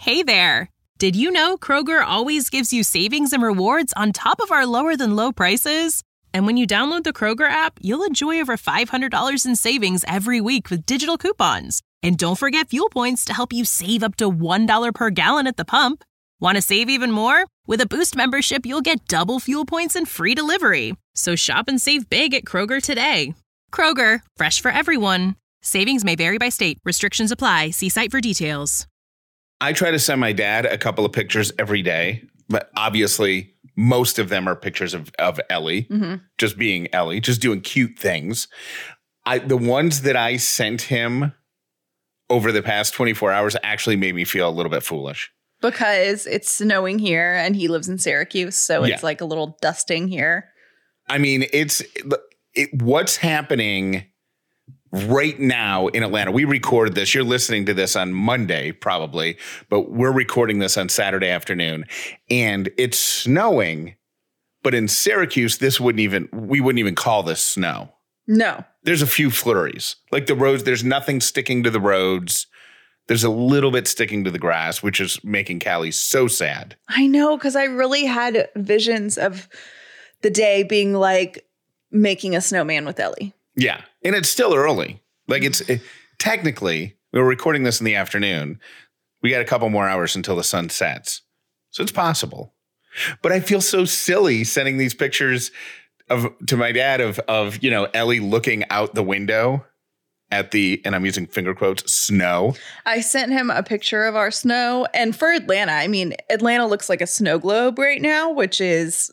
Hey there! Did you know Kroger always gives you savings and rewards on top of our lower-than-low prices? And when you download the Kroger app, you'll enjoy over $500 in savings every week with digital coupons. And don't forget fuel points to help you save up to $1 per gallon at the pump. Want to save even more? With a Boost membership, you'll get double fuel points and free delivery. So shop and save big at Kroger today. Kroger, fresh for everyone. Savings may vary by state. Restrictions apply. See site for details. I try to send my dad a couple of pictures every day, but obviously most of them are pictures of Ellie, just being Ellie, just doing cute things. The ones that I sent him over the past 24 hours actually made me feel a little bit foolish. Because it's snowing here and he lives in Syracuse, so it's like a little dusting here. I mean, what's happening right now in Atlanta. We recorded this. You're listening to this on Monday, probably, but we're recording this on Saturday afternoon, and it's snowing. But in Syracuse, we wouldn't even call this snow. No. There's a few flurries. Like the roads, there's nothing sticking to the roads. There's a little bit sticking to the grass, which is making Callie so sad. I know, because I really had visions of the day being like making a snowman with Ellie. Yeah. And it's still early. Like technically, we're recording this in the afternoon. We got a couple more hours until the sun sets. So it's possible. But I feel so silly sending these pictures to my dad of Ellie looking out the window at and I'm using finger quotes, snow. I sent him a picture of our snow. And for Atlanta, I mean, Atlanta looks like a snow globe right now, which is,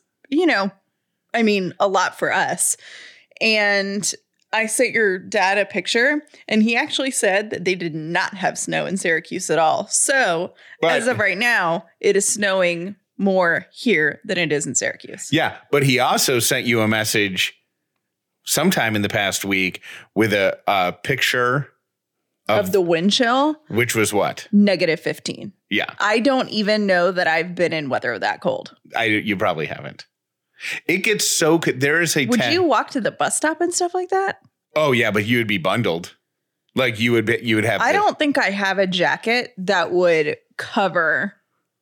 a lot for us. And I sent your dad a picture, and he actually said that they did not have snow in Syracuse at all. So as of right now, it is snowing more here than it is in Syracuse. Yeah, but he also sent you a message sometime in the past week with a picture of the wind chill. Which was what? -15. Yeah. I don't even know that I've been in weather that cold. You probably haven't. It gets so there is a Would you walk to the bus stop and stuff like that? Oh yeah, but you would be bundled. Like you would have. I don't think I have a jacket that would cover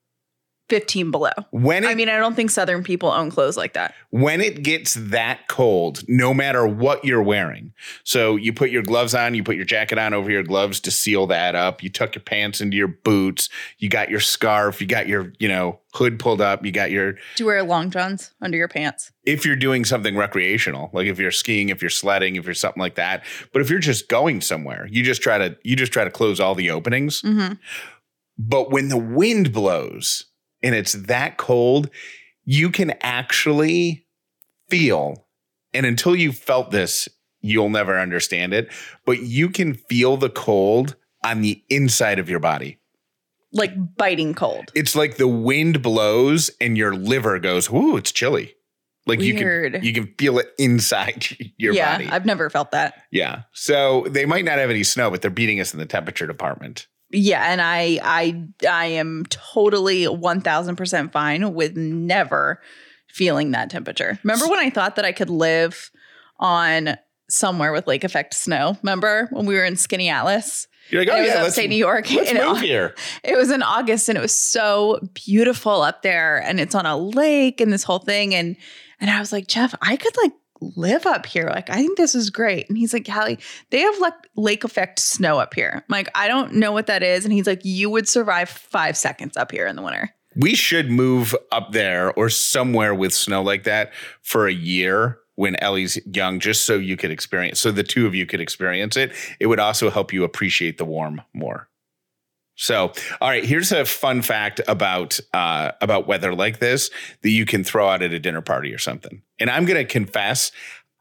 15 below. I don't think Southern people own clothes like that. When it gets that cold, no matter what you're wearing. So you put your gloves on, you put your jacket on over your gloves to seal that up. You tuck your pants into your boots. You got your scarf. You got your, hood pulled up. You got your. Do you wear long johns under your pants? If you're doing something recreational, like if you're skiing, if you're sledding, if you're something like that. But if you're just going somewhere, you just try to close all the openings. Mm-hmm. But when the wind blows and it's that cold, you can actually feel, and until you felt this, you'll never understand it, but you can feel the cold on the inside of your body. Like biting cold. It's like the wind blows and your liver goes, ooh, it's chilly. Like Weird. you can feel it inside your body. Yeah, I've never felt that. Yeah. So they might not have any snow, but they're beating us in the temperature department. Yeah, and I am totally 1,000% fine with never feeling that temperature. Remember when I thought that I could live on somewhere with lake effect snow? Remember when we were in Skinny Atlas? You're like, upstate New York. Let's move here. It was in August, and it was so beautiful up there, and it's on a lake and this whole thing. And I was like, Jeff, I could live up here. Like, I think this is great. And he's like, Callie, they have lake effect snow up here. I'm like, I don't know what that is. And he's like, you would survive 5 seconds up here in the winter. We should move up there or somewhere with snow like that for a year when Ellie's young, just so you could experience, so the two of you could experience it. It would also help you appreciate the warm more. So, all right, here's a fun fact about weather like this that you can throw out at a dinner party or something. And I'm going to confess,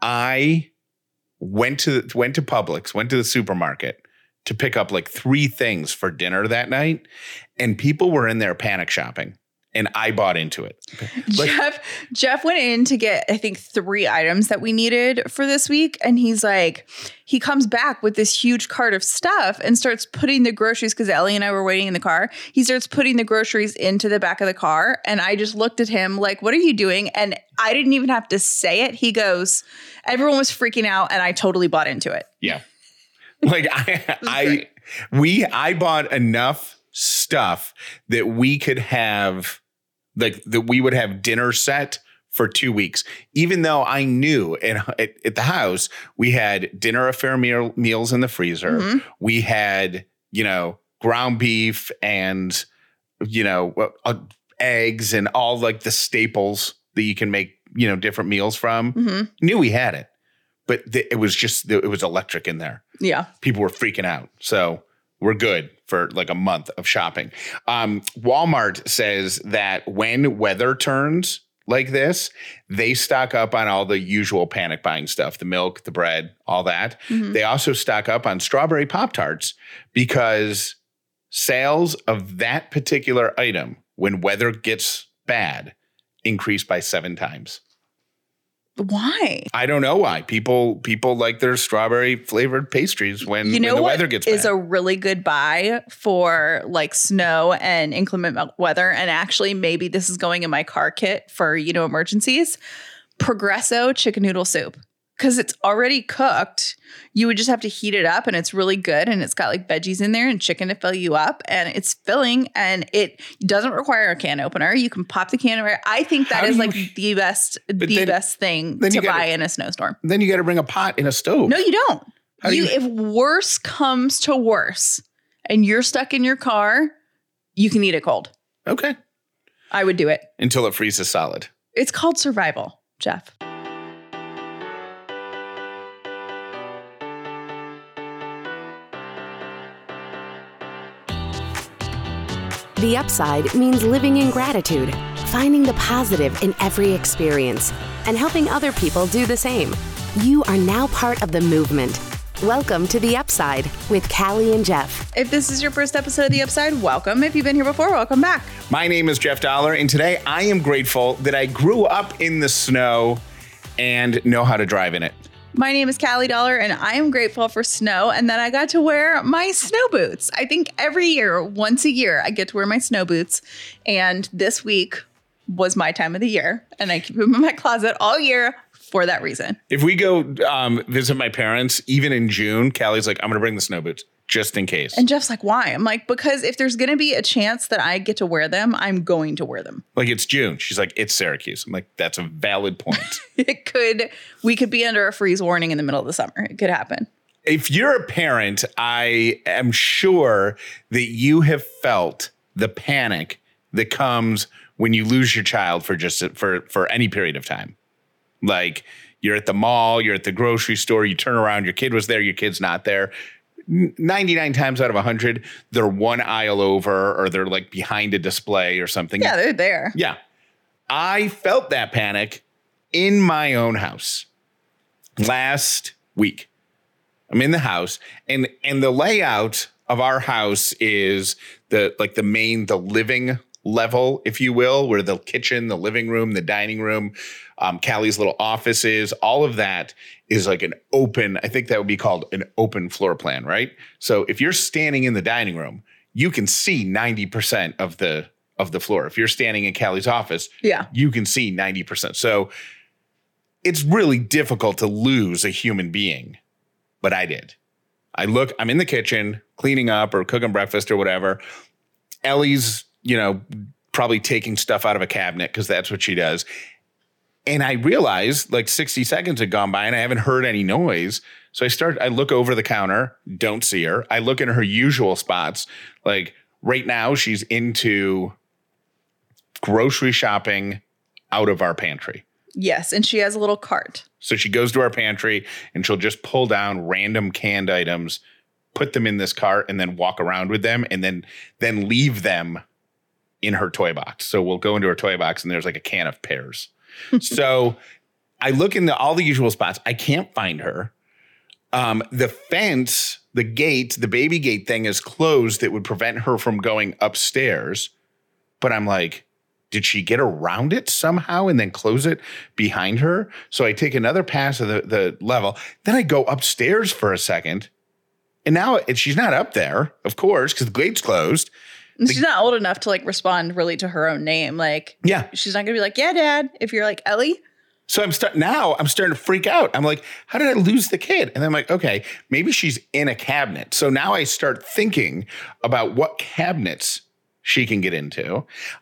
I went to Publix, went to the supermarket to pick up 3 things for dinner that night, and people were in there panic shopping. And I bought into it. Jeff went in to get, I think, 3 items that we needed for this week. And he comes back with this huge cart of stuff and starts putting the groceries, because Ellie and I were waiting in the car. He starts putting the groceries into the back of the car. And I just looked at him like, what are you doing? And I didn't even have to say it. He goes, everyone was freaking out, and I totally bought into it. Yeah. I bought enough stuff that we could have, like that we would have dinner set for 2 weeks, even though I knew at the house, we had dinner affair meals in the freezer. Mhm. We had, ground beef and, eggs and all like the staples that you can make, different meals from. Mhm. Knew we had it, but it was electric in there. Yeah. People were freaking out. So we're good for like a month of shopping. Walmart says that when weather turns like this, they stock up on all the usual panic buying stuff, the milk, the bread, all that. Mhm. They also stock up on strawberry Pop-Tarts because sales of that particular item when weather gets bad increase by 7 times. Why? I don't know why. People like their strawberry flavored pastries when the weather gets bad. Is a really good buy for like snow and inclement weather. And actually, maybe this is going in my car kit for, emergencies. Progresso chicken noodle soup. Because it's already cooked. You would just have to heat it up and it's really good. And it's got like veggies in there and chicken to fill you up. And it's filling and it doesn't require a can opener. You can pop the can opener. I think that is like the best thing to buy in a snowstorm. Then you got to bring a pot in a stove. No, you don't. If worse comes to worse and you're stuck in your car, you can eat it cold. Okay. I would do it. Until it freezes solid. It's called survival, Jeff. The Upside means living in gratitude, finding the positive in every experience, and helping other people do the same. You are now part of the movement. Welcome to The Upside with Callie and Jeff. If this is your first episode of The Upside, welcome. If you've been here before, welcome back. My name is Jeff Dollar, and today I am grateful that I grew up in the snow and know how to drive in it. My name is Callie Dollar, and I am grateful for snow and that I got to wear my snow boots. I think every year, once a year, I get to wear my snow boots. And this week was my time of the year, and I keep them in my closet all year for that reason. If we go visit my parents, even in June, Callie's like, I'm going to bring the snow boots just in case. And Jeff's like, why? I'm like, because if there's going to be a chance that I get to wear them, I'm going to wear them. Like, it's June. She's like, it's Syracuse. I'm like, that's a valid point. We could be under a freeze warning in the middle of the summer. It could happen. If you're a parent, I am sure that you have felt the panic that comes when you lose your child for any period of time. Like, you're at the mall, you're at the grocery store, you turn around, your kid was there, your kid's not there. 99 times out of 100, they're one aisle over or they're like behind a display or something. Yeah, they're there. Yeah. I felt that panic in my own house last week. I'm in the house and the layout of our house is the living level, if you will, where the kitchen, the living room, the dining room, Callie's little office is, all of that is like an open, I think that would be called an open floor plan, right? So if you're standing in the dining room, you can see 90% of the floor. If you're standing in Callie's office, you can see 90%. So it's really difficult to lose a human being, but I did. I'm in the kitchen cleaning up or cooking breakfast or whatever. Ellie's, probably taking stuff out of a cabinet because that's what she does. And I realized like 60 seconds had gone by and I haven't heard any noise. So I look over the counter, don't see her. I look in her usual spots. Like right now, she's into grocery shopping out of our pantry. Yes. And she has a little cart. So she goes to our pantry and she'll just pull down random canned items, put them in this cart and then walk around with them and then leave them in her toy box. So we'll go into her toy box and there's like a can of pears. So I look in all the usual spots. I can't find her. The fence, the gate, the baby gate thing is closed. That would prevent her from going upstairs. But I'm like, did she get around it somehow and then close it behind her? So I take another pass of the level. Then I go upstairs for a second. And now she's not up there, of course, because the gate's closed. She's not old enough to like respond really to her own name. Like, yeah, she's not going to be like, yeah, Dad. If you're like Ellie, So I'm starting to freak out. I'm like, how did I lose the kid? And I'm like, okay, maybe she's in a cabinet. So now I start thinking about what cabinets she can get into.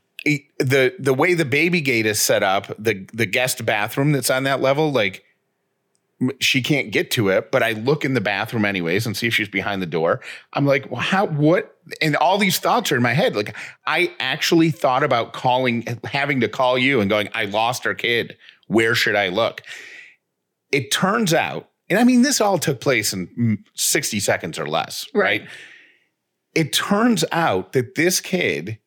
The way the baby gate is set up, the guest bathroom that's on that level, like she can't get to it, but I look in the bathroom anyways and see if she's behind the door. I'm like, well, what? And all these thoughts are in my head. Like I actually thought about having to call you and going, I lost our kid. Where should I look? It turns out, and I mean, this all took place in 60 seconds or less, right? It turns out that this kid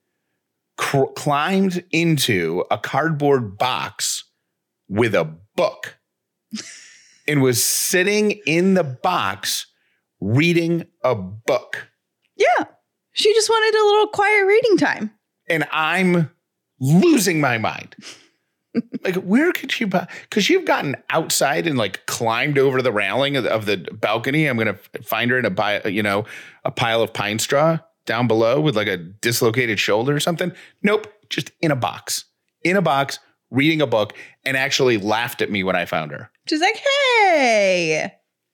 climbed into a cardboard box with a book and was sitting in the box reading a book. Yeah. She just wanted a little quiet reading time. And I'm losing my mind. Like, where could she buy? Because you've gotten outside and like climbed over the railing of the balcony. I'm going to find her in a pile of pine straw down below with like a dislocated shoulder or something. Nope. Just in a box, reading a book, and actually laughed at me when I found her. She's like, hey.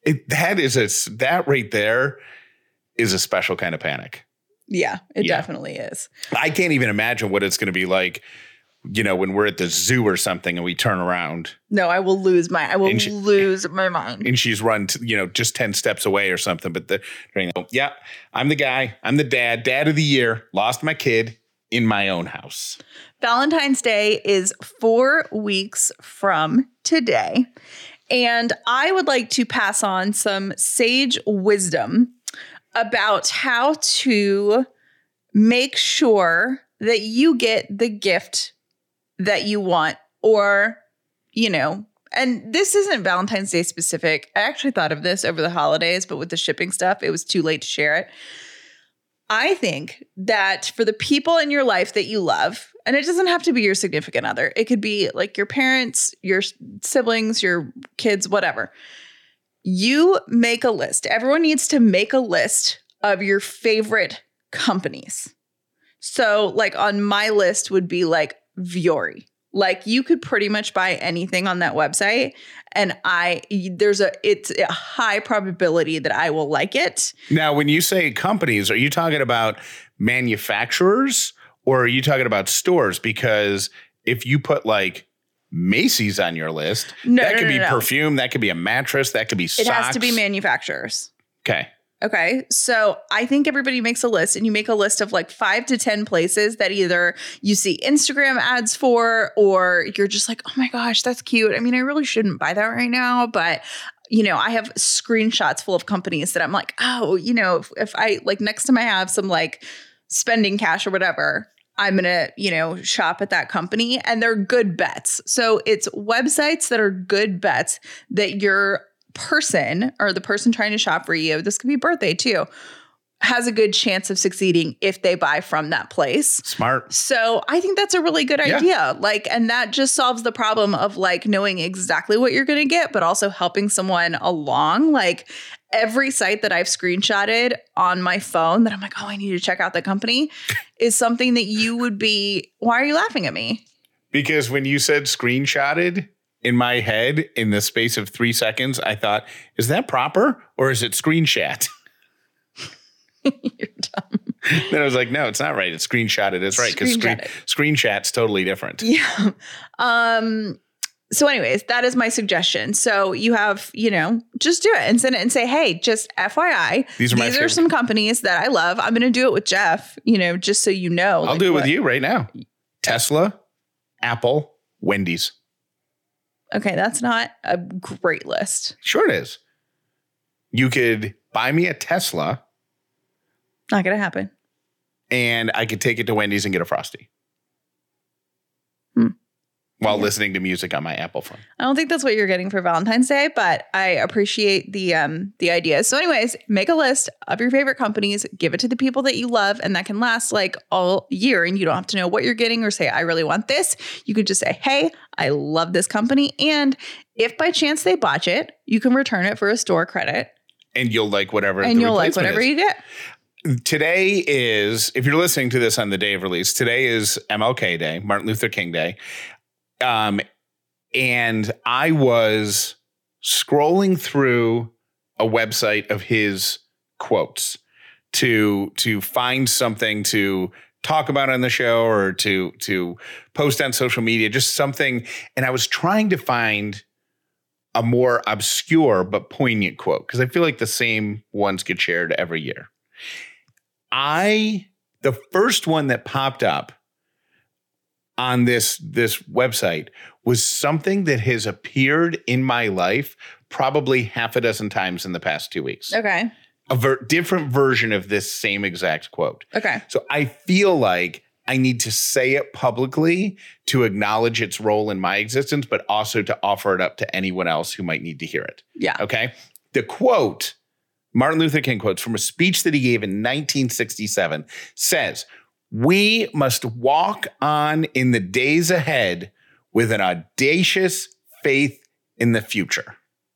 That right there is a special kind of panic. Yeah, it definitely is. I can't even imagine what it's going to be like, when we're at the zoo or something and we turn around. No, I will lose my mind. And she's run, just 10 steps away or something. But I'm the guy. I'm the dad of the year. Lost my kid in my own house. Valentine's Day is 4 weeks from today. And I would like to pass on some sage wisdom about how to make sure that you get the gift that you want, or, and this isn't Valentine's Day specific. I actually thought of this over the holidays, but with the shipping stuff, it was too late to share it. I think that for the people in your life that you love, and it doesn't have to be your significant other, it could be like your parents, your siblings, your kids, whatever. You make a list. Everyone needs to make a list of your favorite companies. So like on my list would be like Vuori. Like you could pretty much buy anything on that website, and it's a high probability that I will like it. Now, when you say companies, are you talking about manufacturers or are you talking about stores? Because if you put like Macy's on your list, that could be perfume, that could be a mattress, that could be socks. It has to be manufacturers. Okay. So I think everybody makes a list, and you make a list of like 5 to 10 places that either you see Instagram ads for, or you're just like, oh my gosh, that's cute. I mean, I really shouldn't buy that right now, but I have screenshots full of companies that I'm like, oh, if I like next time I have some like spending cash or whatever, I'm going to, shop at that company, and they're good bets. So it's websites that are good bets that your person or the person trying to shop for you, this could be birthday too, has a good chance of succeeding if they buy from that place. Smart. So I think that's a really good idea. Like, and that just solves the problem of like knowing exactly what you're going to get, but also helping someone along. Like every site that I've screenshotted on my phone that I'm like, oh, I need to check out the company is something that you would be, why are you laughing at me? Because when you said screenshotted, in my head, in the space of 3 seconds, I thought, is that proper or is it screenshot? You're dumb. Then I was like, no, it's not right. It's screenshotted. It's right. Because screenshot's totally different. Yeah. So anyways, that is my suggestion. So you have, just do it and send it and say, hey, just FYI, these are some companies that I love. I'm going to do it with Jeff, just so you know. I'll do it with you right now. Tesla, Apple, Wendy's. Okay, that's not a great list. Sure it is. You could buy me a Tesla. Not going to happen. And I could take it to Wendy's and get a Frosty. While listening to music on my Apple phone. I don't think that's what you're getting for Valentine's Day, but I appreciate the idea. So anyways, make a list of your favorite companies, give it to the people that you love, and that can last like all year. And you don't have to know what you're getting or say, I really want this. You could just say, hey, I love this company. And if by chance they botch it, you can return it for a store credit. And you'll like whatever. And you'll like whatever you get. Today is, if you're listening to this on the day of release, today is MLK Day, Martin Luther King Day. And I was scrolling through a website of his quotes to find something to talk about on the show or to post on social media, just something. And I was trying to find a more obscure but poignant quote because I feel like the same ones get shared every year. The first one that popped up on this website was something that has appeared in my life probably half a dozen times in the past 2 weeks. Okay. A different version of this same exact quote. Okay. So I feel like I need to say it publicly to acknowledge its role in my existence, but also to offer it up to anyone else who might need to hear it. Yeah. Okay. The quote, Martin Luther King quotes from a speech that he gave in 1967 says, "We must walk on in the days ahead with an audacious faith in the future."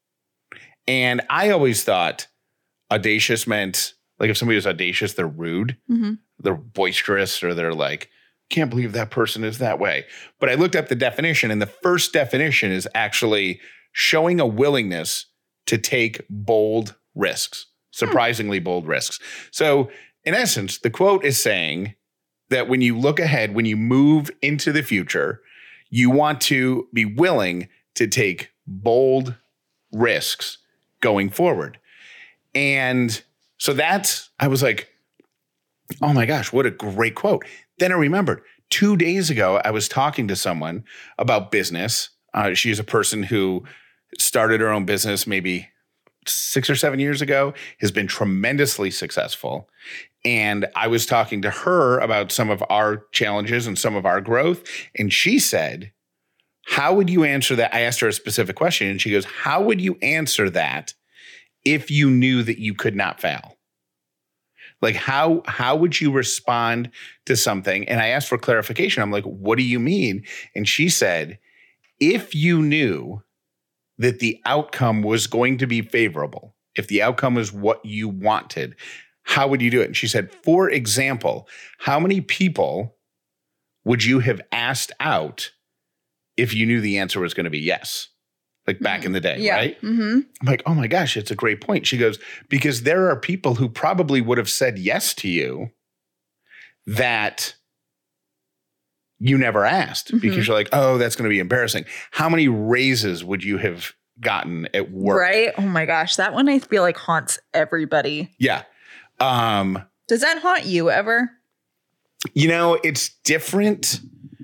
And I always thought audacious meant like if somebody was audacious, they're rude, they're boisterous, or they're like, can't believe that person is that way. But I looked up the definition, and the first definition is actually showing a willingness to take bold risks, surprisingly bold risks. So in essence, the quote is saying that when you look ahead, when you move into the future, you want to be willing to take bold risks going forward. And so I was like, oh my gosh, what a great quote. Then I remembered 2 days ago, I was talking to someone about business. She's a person who started her own business maybe 6 or 7 years ago, has been tremendously successful. And I was talking to her about some of our challenges and some of our growth. And she said, how would you answer that? I asked her a specific question, and she goes, how would you answer that if you knew that you could not fail? Like, how would you respond to something? And I asked for clarification. I'm like, what do you mean? And she said, if you knew that the outcome was going to be favorable, if the outcome was what you wanted, how would you do it? And she said, for example, how many people would you have asked out if you knew the answer was going to be yes? Like back in the day, right? Mm-hmm. I'm like, oh my gosh, it's a great point. She goes, because there are people who probably would have said yes to you that you never asked because you're like, oh, that's going to be embarrassing. How many raises would you have gotten at work? Right? Oh my gosh, that one I feel like haunts everybody. Yeah. Does that haunt you ever? You know, it's different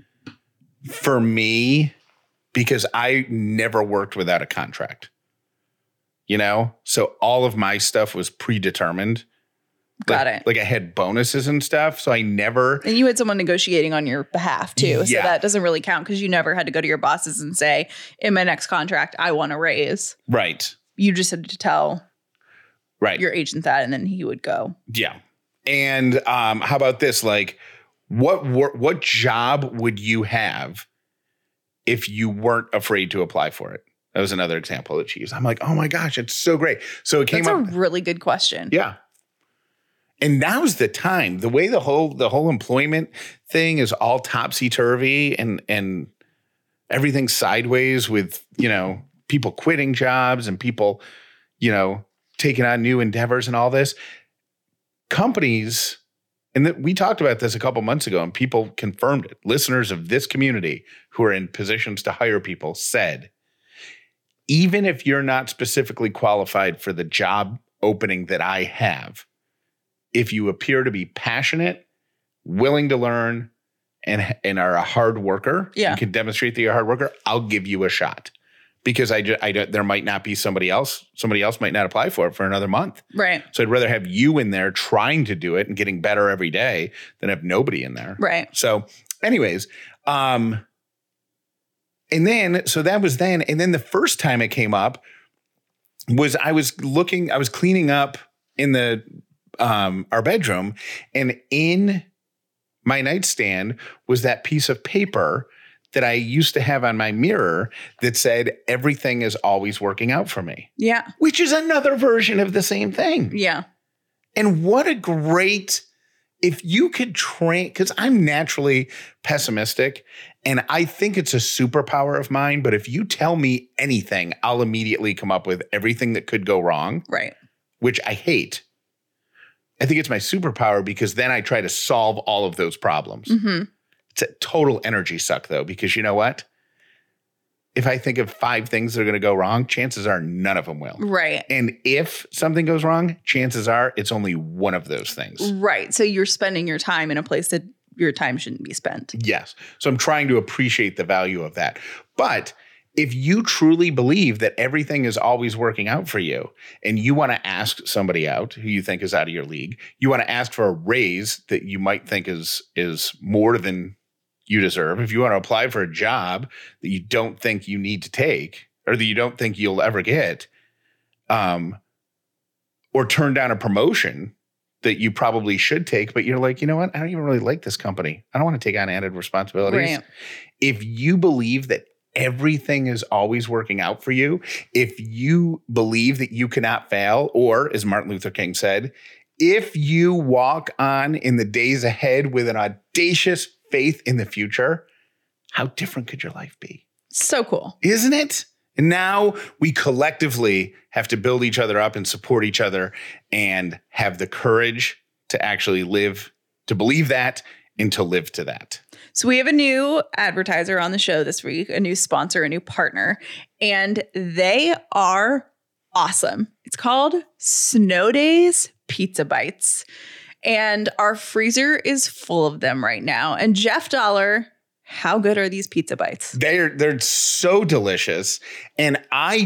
for me because I never worked without a contract, you know? So all of my stuff was predetermined. Got it. Like I had bonuses and stuff. So I never. And you had someone negotiating on your behalf too. Yeah. So that doesn't really count because you never had to go to your bosses and say, in my next contract, I want a raise. Right. You just had to tell your agent that, and then he would go. Yeah. And how about this? Like, what job would you have if you weren't afraid to apply for it? That was another example that she used. I'm like, oh my gosh, it's so great. So it came up. That's a really good question. Yeah. And now's the time. The way the whole employment thing is all topsy-turvy and everything's sideways with, you know, people quitting jobs and people, you know, taking on new endeavors and all this. Companies, and we talked about this a couple months ago and people confirmed it. Listeners of this community who are in positions to hire people said, even if you're not specifically qualified for the job opening that I have, if you appear to be passionate, willing to learn, and are a hard worker, and can demonstrate that you're a hard worker, I'll give you a shot. Because there might not be somebody else might not apply for it for another month. Right. So I'd rather have you in there trying to do it and getting better every day than have nobody in there. Right. So anyways, and then, so that was then. And then the first time it came up was I was cleaning up in our bedroom, and in my nightstand was that piece of paper that I used to have on my mirror that said, everything is always working out for me. Yeah. Which is another version of the same thing. Yeah. And what a great if you could train, because I'm naturally pessimistic and I think it's a superpower of mine, but if you tell me anything, I'll immediately come up with everything that could go wrong. Right. Which I hate. I think it's my superpower because then I try to solve all of those problems. Mm-hmm. It's a total energy suck though, because you know what? If I think of 5 things that are going to go wrong, chances are none of them will. Right. And if something goes wrong, chances are it's only one of those things. Right. So you're spending your time in a place that your time shouldn't be spent. Yes. So I'm trying to appreciate the value of that. But if you truly believe that everything is always working out for you and you want to ask somebody out who you think is out of your league, you want to ask for a raise that you might think is more than you deserve, if you want to apply for a job that you don't think you need to take or that you don't think you'll ever get, or turn down a promotion that you probably should take, but you're like, you know what? I don't even really like this company. I don't want to take on added responsibilities. Right. If you believe that everything is always working out for you, if you believe that you cannot fail, or as Martin Luther King said, if you walk on in the days ahead with an audacious faith in the future, how different could your life be? So cool. Isn't it? And now we collectively have to build each other up and support each other and have the courage to actually live, to believe that and to live to that. So we have a new advertiser on the show this week, a new sponsor, a new partner, and they are awesome. It's called Snow Days Pizza Bites. And our freezer is full of them right now. And Jeff Dollar, how good are these pizza bites? They're so delicious. And I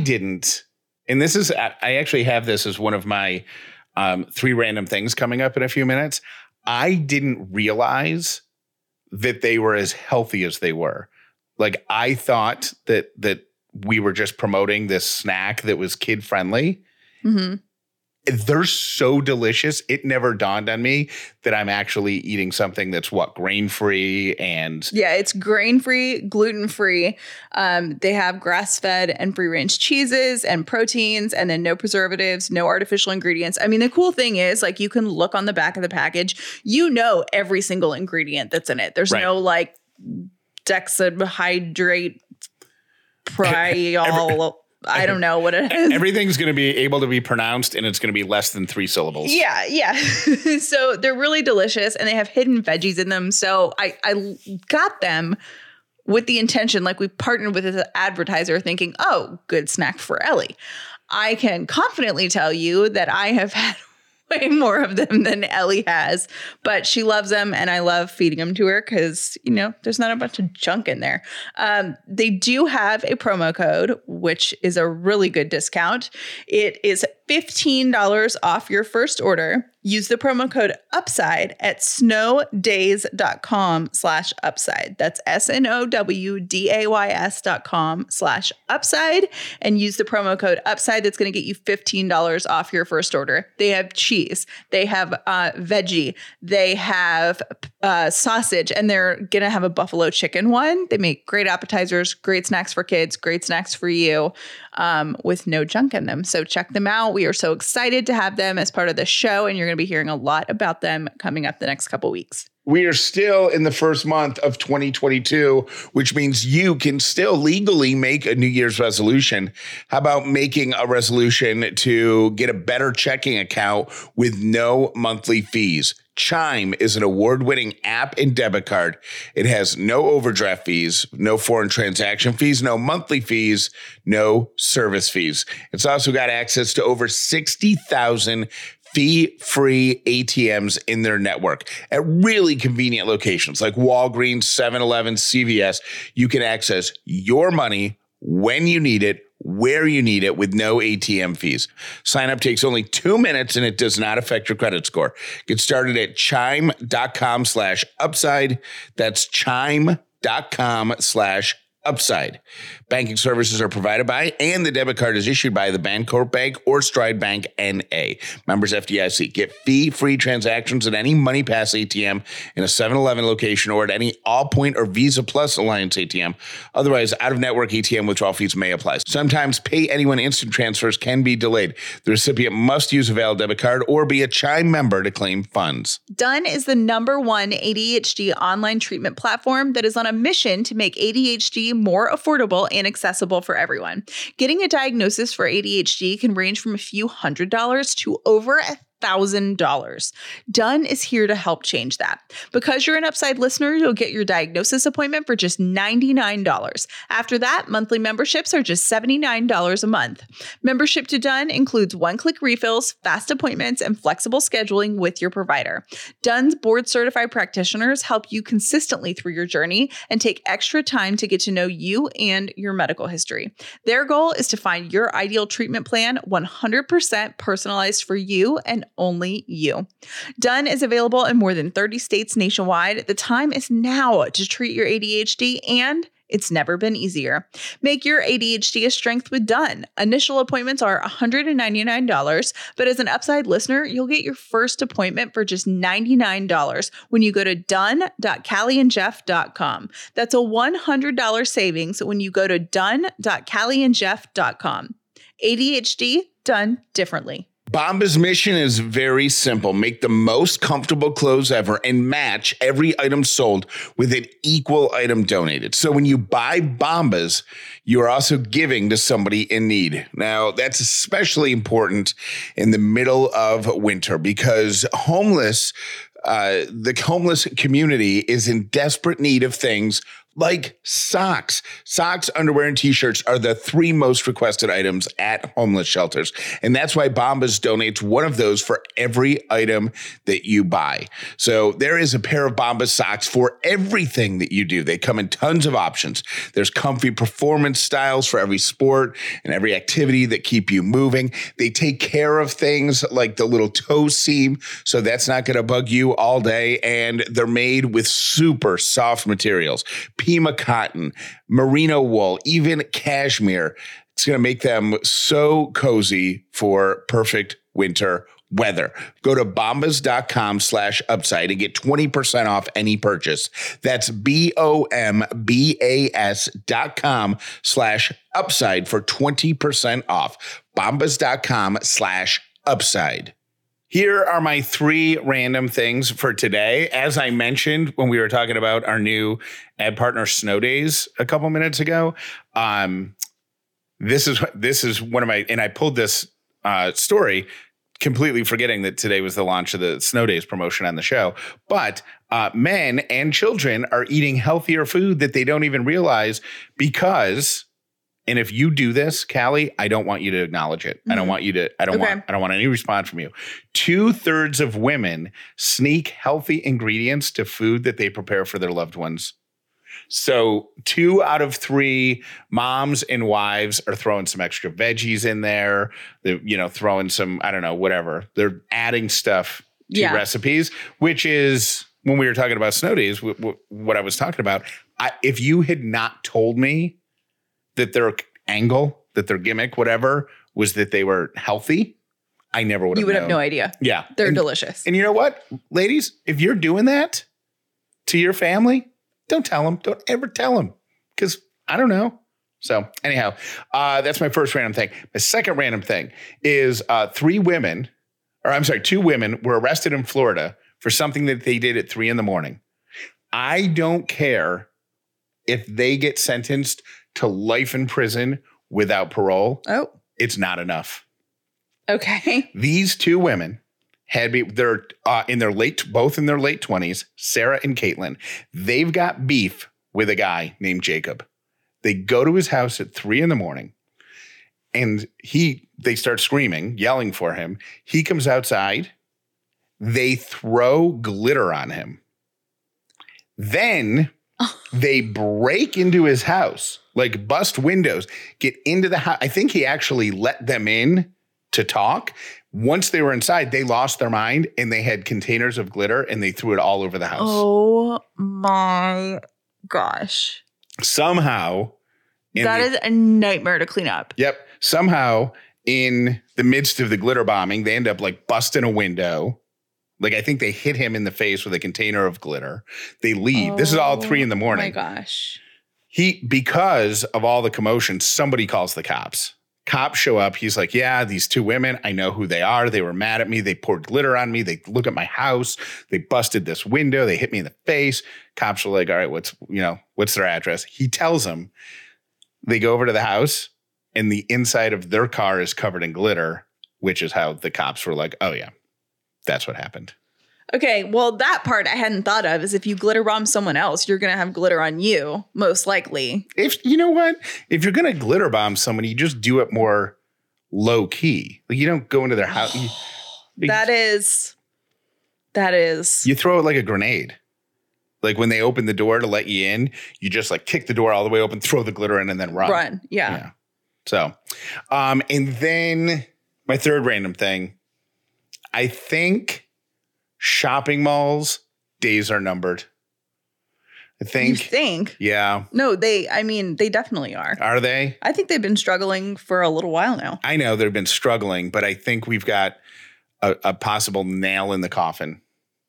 actually have this as one of my 3 random things coming up in a few minutes. I didn't realize that they were as healthy as they were. Like I thought that we were just promoting this snack that was kid friendly. Mm-hmm. They're so delicious. It never dawned on me that I'm actually eating something that's grain-free and... Yeah, it's grain-free, gluten-free. They have grass-fed and free-range cheeses and proteins, and then no preservatives, no artificial ingredients. I mean, the cool thing is, like, you can look on the back of the package. You know every single ingredient that's in it. There's no, like, dexahydrate, priol... I don't know what it is. Everything's going to be able to be pronounced and it's going to be less than 3 syllables. Yeah. So they're really delicious and they have hidden veggies in them. So I got them with the intention, like we partnered with an advertiser thinking, oh, good snack for Ellie. I can confidently tell you that I have had way more of them than Ellie has, but she loves them and I love feeding them to her because, you know, there's not a bunch of junk in there. They do have a promo code, which is a really good discount. It is $15 off your first order. Use the promo code UPSIDE at snowdays.com/upside. That's snowdays.com/upside and use the promo code UPSIDE. That's going to get you $15 off your first order. They have cheese. They have veggie. They have sausage, and they're going to have a buffalo chicken one. They make great appetizers, great snacks for kids, great snacks for you with no junk in them. So check them out. We are so excited to have them as part of the show, and you're going to be hearing a lot about them coming up the next couple weeks. We are still in the first month of 2022, which means you can still legally make a New Year's resolution. How about making a resolution to get a better checking account with no monthly fees? Chime is an award-winning app and debit card. It has no overdraft fees, no foreign transaction fees, no monthly fees, no service fees. It's also got access to over 60,000 fee-free ATMs in their network at really convenient locations like Walgreens, 7-Eleven, CVS. You can access your money when you need it, where you need it with no ATM fees. Sign up takes only 2 minutes and it does not affect your credit score. Get started at chime.com/upside. That's chime.com/upside. Upside. Banking services are provided by, and the debit card is issued by the Bancorp Bank or Stride Bank N.A. Members FDIC. Get fee-free transactions at any MoneyPass ATM in a 7-Eleven location or at any Allpoint or Visa Plus Alliance ATM. Otherwise, out-of-network ATM withdrawal fees may apply. Sometimes pay anyone instant transfers can be delayed. The recipient must use a valid debit card or be a Chime member to claim funds. Done is the #1 ADHD online treatment platform that is on a mission to make ADHD more affordable and accessible for everyone. Getting a diagnosis for ADHD can range from a few $100s to over $1,000. Done is here to help change that. Because you're an Upside listener, you'll get your diagnosis appointment for just $99. After that, monthly memberships are just $79 a month. Membership to Done includes one-click refills, fast appointments, and flexible scheduling with your provider. Done's board-certified practitioners help you consistently through your journey and take extra time to get to know you and your medical history. Their goal is to find your ideal treatment plan 100% personalized for you and only you. Done is available in more than 30 states nationwide. The time is now to treat your ADHD, and it's never been easier. Make your ADHD a strength with Done. Initial appointments are $199, but as an Upside listener, you'll get your first appointment for just $99 when you go to done.callieandjeff.com. That's a $100 savings when you go to done.callieandjeff.com. ADHD done differently. Bombas' mission is very simple. Make the most comfortable clothes ever and match every item sold with an equal item donated. So when you buy Bombas, you're also giving to somebody in need. Now, that's especially important in the middle of winter because the homeless community is in desperate need of things like socks. Socks, underwear, and t-shirts are the 3 most requested items at homeless shelters. And that's why Bombas donates one of those for every item that you buy. So there is a pair of Bombas socks for everything that you do. They come in tons of options. There's comfy performance styles for every sport and every activity that keep you moving. They take care of things like the little toe seam, so that's not going to bug you all day. And they're made with super soft materials. Pima cotton, merino wool, even cashmere. It's going to make them so cozy for perfect winter weather. Go to bombas.com/upside and get 20% off any purchase. That's BOMBAS.com/upside for 20% off. Bombas.com/upside. Here are my 3 random things for today. As I mentioned when we were talking about our new ad partner Snow Days a couple minutes ago, this is one of my, and I pulled this story completely forgetting that today was the launch of the Snow Days promotion on the show. But men and children are eating healthier food that they don't even realize because. And if you do this, Callie, I don't want you to acknowledge it. I don't want you to, I don't want any response from you. 2/3 of women sneak healthy ingredients to food that they prepare for their loved ones. So 2 out of 3 moms and wives are throwing some extra veggies in there. They're, throwing some, I don't know, whatever. They're adding stuff to recipes, which is when we were talking about Snow Days, what I was talking about. If you had not told me that their angle, that their gimmick, whatever, was that they were healthy, I never would have known. You would have no idea. Yeah. They're delicious. And you know what, ladies, if you're doing that to your family, don't tell them. Don't ever tell them because I don't know. So anyhow, that's my first random thing. My second random thing is 2 women were arrested in Florida for something that they did at 3 a.m. I don't care if they get sentenced to life in prison without parole. Oh, it's not enough. Okay. These 2 women they're both in their late 20s, Sarah and Caitlin. They've got beef with a guy named Jacob. They go to his house at 3 a.m. and they start screaming, yelling for him. He comes outside. They throw glitter on him. Then they break into his house, like bust windows, get into the house. I think he actually let them in to talk. Once they were inside, they lost their mind and they had containers of glitter and they threw it all over the house. Oh my gosh. Somehow That is a nightmare to clean up. Yep. Somehow, in the midst of the glitter bombing, they end up like busting a window. Like, I think they hit him in the face with a container of glitter. They leave. This is all 3 a.m. Oh my gosh. Because of all the commotion, somebody calls the cops. Cops show up. He's like, yeah, these 2 women, I know who they are. They were mad at me. They poured glitter on me. They look at my house. They busted this window. They hit me in the face. Cops are like, all right, what's their address? He tells them. They go over to the house and the inside of their car is covered in glitter, which is how the cops were like, oh yeah, that's what happened. Okay, well, that part I hadn't thought of is if you glitter bomb someone else, you're going to have glitter on you, most likely. If you know what? If you're going to glitter bomb somebody, you just do it more low key. Like, you don't go into their house. That is. You throw it like a grenade. Like when they open the door to let you in, you just like kick the door all the way open, throw the glitter in, and then run. Yeah. So, and then my third random thing, I think shopping malls days are numbered. I think. You think? Yeah. No, they definitely are. Are they? I think they've been struggling for a little while now. I know they've been struggling, but I think we've got a possible nail in the coffin.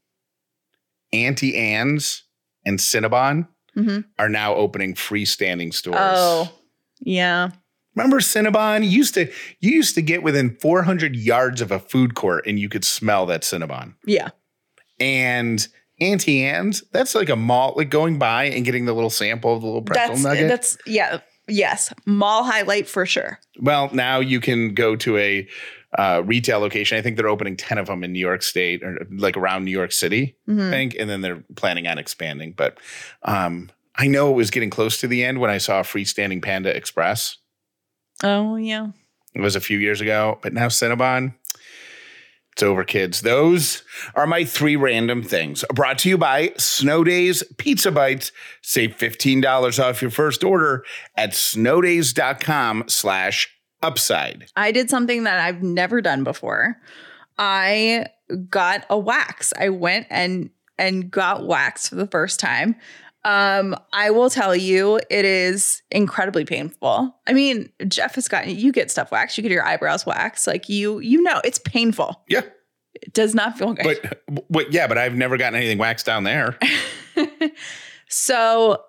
Auntie Anne's and Cinnabon are now opening freestanding stores. Oh, yeah. Remember Cinnabon? You used to get within 400 yards of a food court and you could smell that Cinnabon. Yeah. And Auntie Anne's, that's like a mall, like going by and getting the little sample of the little pretzel nugget. Yes. Mall highlight for sure. Well, now you can go to a retail location. I think they're opening 10 of them in New York State or like around New York City, I think. And then they're planning on expanding. But I know it was getting close to the end when I saw a freestanding Panda Express. Oh, yeah. It was a few years ago. But now Cinnabon, it's over, kids. Those are my 3 random things. Brought to you by Snow Days Pizza Bites. Save $15 off your first order at snowdays.com/upside. I did something that I've never done before. I got a wax. I went and got wax for the first time. I will tell you, it is incredibly painful. I mean, Jeff has you get stuff waxed. You get your eyebrows waxed. Like you know, it's painful. Yeah. It does not feel good. But I've never gotten anything waxed down there. So,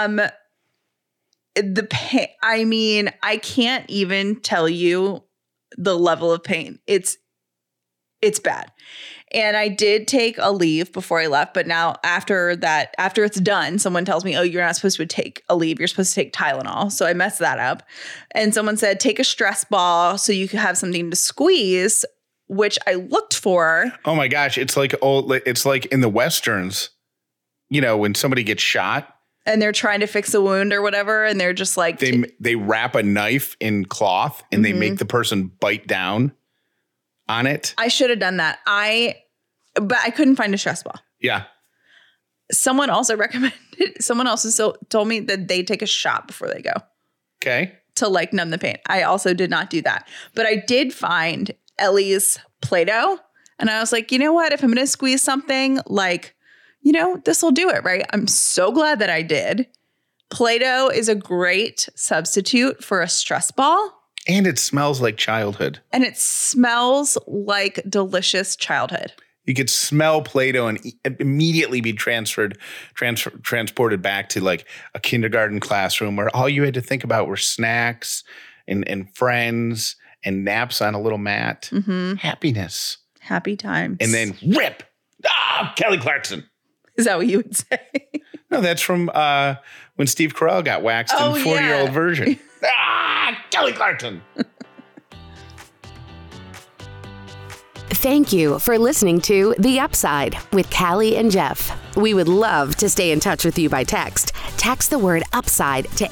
the pain, I mean, I can't even tell you the level of pain. It's bad. And I did take a leave before I left. But now after it's done, someone tells me, oh, you're not supposed to take a leave. You're supposed to take Tylenol. So I messed that up. And someone said, take a stress ball so you can have something to squeeze, which I looked for. Oh my gosh. It's like in the Westerns, you know, when somebody gets shot. And they're trying to fix a wound or whatever. And they're just like. They wrap a knife in cloth and they make the person bite down on it. I should have done that. But I couldn't find a stress ball. Yeah. Someone else told me that they take a shot before they go. Okay. To like numb the pain. I also did not do that. But I did find Ellie's Play-Doh. And I was like, you know what? If I'm going to squeeze something, like, you know, this will do it, right? I'm so glad that I did. Play-Doh is a great substitute for a stress ball. And it smells like childhood. And it smells like delicious childhood. You could smell Play-Doh and immediately be transported back to like a kindergarten classroom where all you had to think about were snacks and friends and naps on a little mat. Mm-hmm. Happiness. Happy times. And then rip. Kelly Clarkson. Is that what you would say? No, that's from when Steve Carell got waxed in 40-year-old version. Kelly Clarkson. Thank you for listening to The Upside with Callie and Jeff. We would love to stay in touch with you by text. Text the word UPSIDE to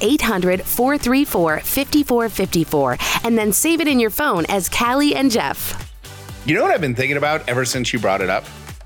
800-434-5454 and then save it in your phone as Callie and Jeff. You know what I've been thinking about ever since you brought it up?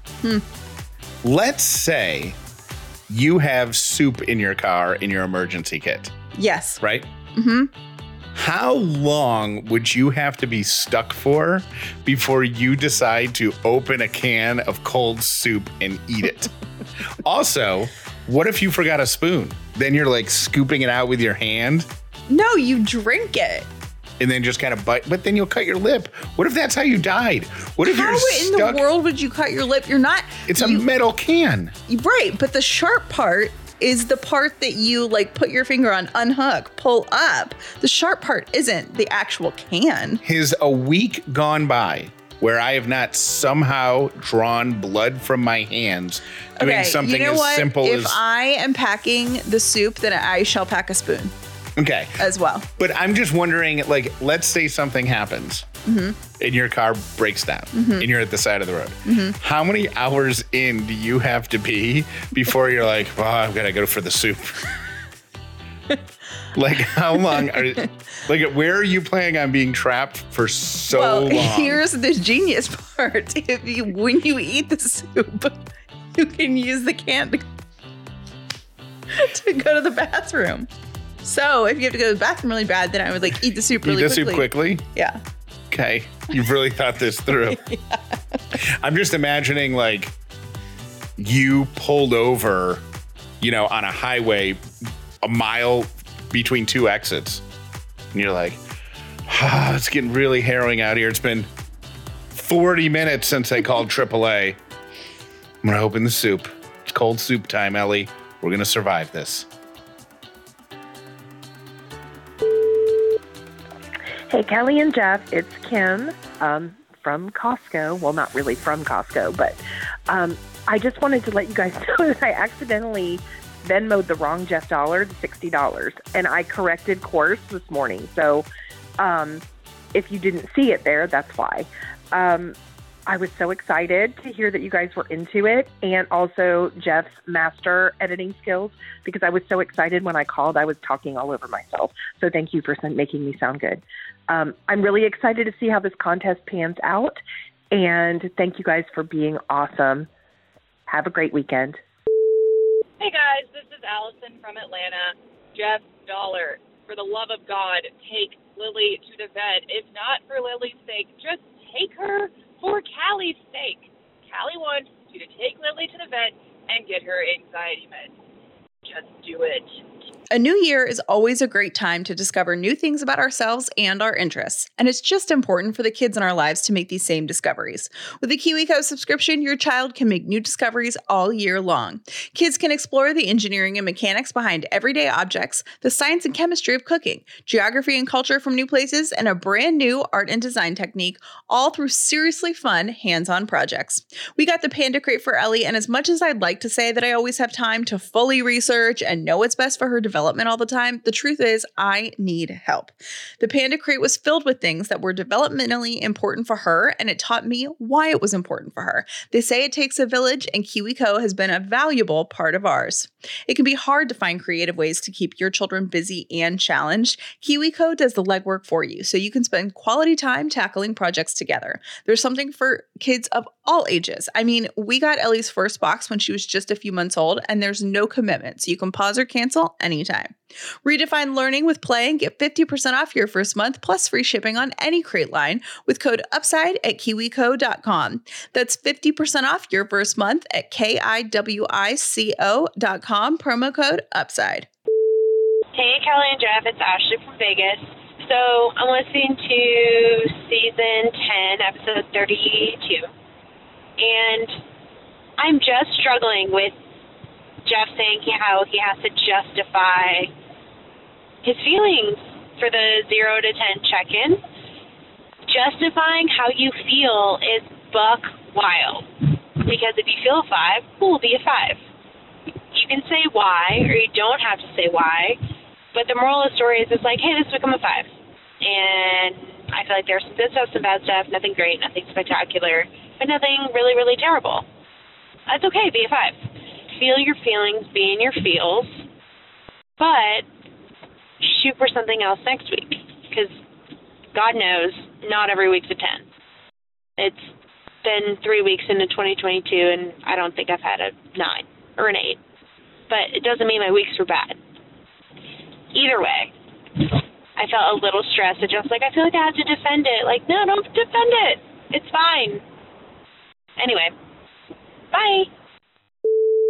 Let's say you have soup in your car in your emergency kit. Yes. Right? Mm-hmm. How long would you have to be stuck for before you decide to open a can of cold soup and eat it? Also, what if you forgot a spoon? Then you're like scooping it out with your hand No, you drink it. And then just kind of bite, but then you'll cut your lip. What if that's how you died? What if How you're in stuck? the world would you cut your lip? You're not. It's a metal can. Right, but the sharp part is the part that you like put your finger on, unhook, pull up. The sharp part isn't the actual can. Has a week gone by where I have not somehow drawn blood from my hands doing something you know as what? simple if as... I am packing the soup, then I shall pack a spoon Okay. as well. But I'm just wondering, like, let's say something happens and your car breaks down and you're at the side of the road. How many hours in do you have to be before you're like, well, I've got to go for the soup? Like, how long are you, like, where are you planning on being trapped for so long? Here's the genius part. When you eat the soup, you can use the can to go to the bathroom. So if you have to go to the bathroom really bad, then I would like eat the soup really quickly. Eat the soup quickly? Yeah. Okay. You've really thought this through. Yeah. I'm just imagining like you pulled over, you know, on a highway a mile between two exits. And you're like, it's getting really harrowing out here. It's been 40 minutes since I called AAA. I'm going to open the soup. It's cold soup time, Ellie. We're going to survive this. Hey, Kelly and Jeff, it's Kim from Costco. Well, not really from Costco, but I just wanted to let you guys know that I accidentally Venmo'd the wrong Jeff dollar to $60, and I corrected course this morning. So if you didn't see it there, that's why. I was so excited to hear that you guys were into it, and also Jeff's master editing skills, because I was so excited when I called. I was talking all over myself. So thank you for making me sound good. I'm really excited to see how this contest pans out, and thank you guys for being awesome. Have a great weekend. Hey guys, this is Allison from Atlanta. Jeff dollar, for the love of God, take Lily to the vet. If not for Lily's sake, just take her for Callie's sake. Callie wants you to take Lily to the vet and get her anxiety meds. Just do it. A new year is always a great time to discover new things about ourselves and our interests, and it's just important for the kids in our lives to make these same discoveries. With the KiwiCo subscription, your child can make new discoveries all year long. Kids can explore the engineering and mechanics behind everyday objects, the science and chemistry of cooking, geography and culture from new places, and a brand new art and design technique, all through seriously fun, hands-on projects. We got the Panda Crate for Ellie, and as much as I'd like to say that I always have time to fully research and know what's best for her development all the time, the truth is I need help. The Panda Crate was filled with things that were developmentally important for her, and it taught me why it was important for her. They say it takes a village, and KiwiCo has been a valuable part of ours. It can be hard to find creative ways to keep your children busy and challenged. KiwiCo does the legwork for you, so you can spend quality time tackling projects together. There's something for kids of all ages. I mean, we got Ellie's first box when she was just a few months old, and there's no commitment, so you can pause or cancel anytime. Redefine learning with play and get 50% off your first month plus free shipping on any crate line with code UPSIDE at kiwico.com. That's 50% off your first month at kiwico.com, promo code UPSIDE. Hey, Kelly and Jeff, it's Ashley from Vegas. So I'm listening to season 10, episode 32, and I'm just struggling with Jeff saying how he has to justify his feelings for the 0 to 10 check-in. Justifying how you feel is buck wild. Because if you feel a 5, who will be a 5? You can say why, or you don't have to say why. But the moral of the story is it's like, hey, this has become a 5. And I feel like there's some good stuff, some bad stuff, nothing great, nothing spectacular, but nothing really, really terrible. That's okay, be a 5. Feel your feelings, be in your feels, but shoot for something else next week. Because God knows, not every week's a 10. It's been 3 weeks into 2022, and I don't think I've had a 9 or an 8. But it doesn't mean my weeks were bad. Either way, I felt a little stressed. I just I feel like I have to defend it. Like, no, don't defend it. It's fine. Anyway, bye.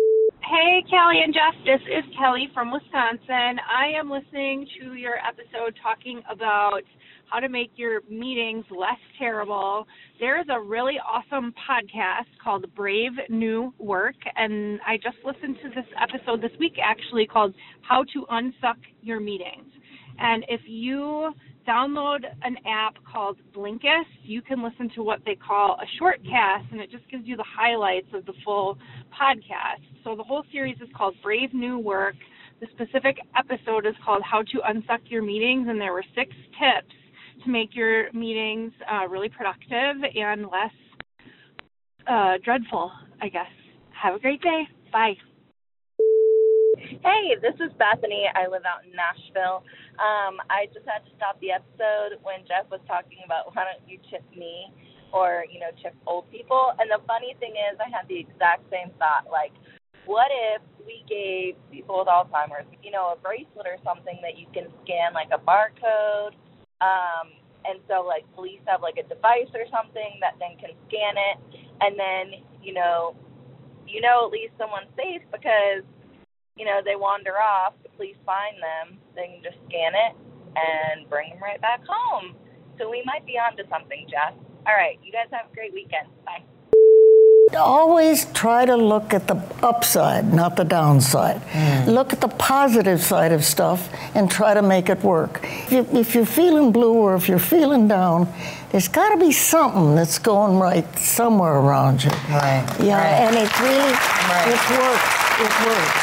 Hey, Kelly and Jeff. This is Kelly from Wisconsin. I am listening to your episode talking about how to make your meetings less terrible. There is a really awesome podcast called Brave New Work, and I just listened to this episode this week, actually, called How to Unsuck Your Meetings. And if you download an app called Blinkist, you can listen to what they call a short cast, and it just gives you the highlights of the full podcast. So the whole series is called Brave New Work. The specific episode is called How to Unsuck Your Meetings, and there were 6 tips to make your meetings really productive and less dreadful, I guess. Have a great day. Bye. Hey, this is Bethany. I live out in Nashville. I just had to stop the episode when Jeff was talking about why don't you tip me or, tip old people. And the funny thing is I had the exact same thought. Like, what if we gave people with Alzheimer's, a bracelet or something that you can scan like a barcode? And so like police have like a device or something that then can scan it. And then, at least someone's safe because they wander off, the police find them, they can just scan it and bring them right back home. So we might be onto something, Jess. All right, you guys have a great weekend. Bye. Always try to look at the upside, not the downside. Look at the positive side of stuff and try to make it work. If you're feeling blue or if you're feeling down, there's got to be something that's going right somewhere around you. Right. Yeah, right. and it really, it works. It works.